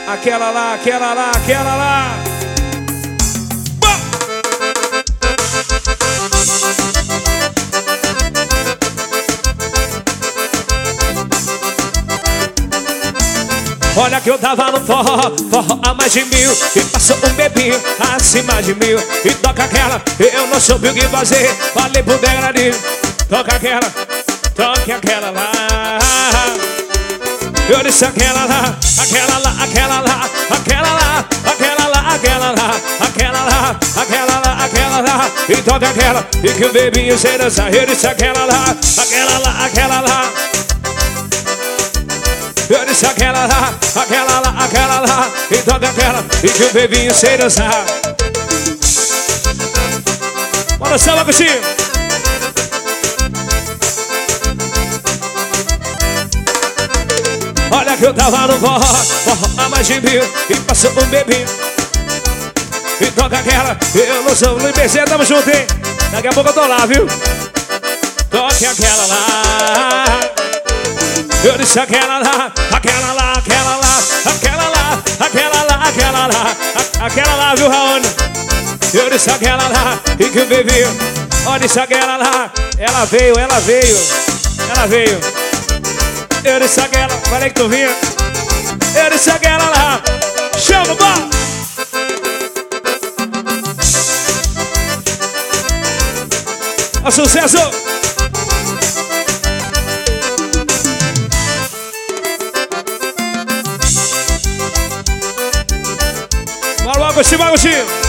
Aquela lá, aquela lá, aquela lá. Olha que eu tava no forró, forró a mais de 1000. E passou um bebinho acima de 1000. E toca aquela, eu não soube o que fazer. Falei pro degradinho, toca aquela lá. Eu disse aquela lá, aquela lá, aquela lá, aquela lá, aquela lá, aquela lá, aquela lá, aquela lá, aquela lá. E toca aquela, e que o bebinho sei dançar. Eu disse aquela lá, aquela lá, aquela lá. Eu disse aquela lá, aquela lá, aquela lá. E toca aquela, e que o bebinho sei dançar. Bora samba, coxinha. Olha que eu tava no forró, forró a mais de 1000. E passou um bebinho. E toca aquela, eu não sou Luiz BC, tamo junto, hein? Daqui a pouco eu tô lá, viu? Toque aquela lá. Eu disse aquela lá, aquela lá, aquela lá, aquela lá, aquela lá, aquela lá, aquela lá, viu, Raoni? Eu disse aquela lá, e que o bebê, ó, disse aquela lá, ela veio, ela veio, ela veio. Eu disse aquela, falei que tu vinha. Eu disse aquela lá, chama, pá! Ó, sucesso! Bora, Agostinho, Agostinho.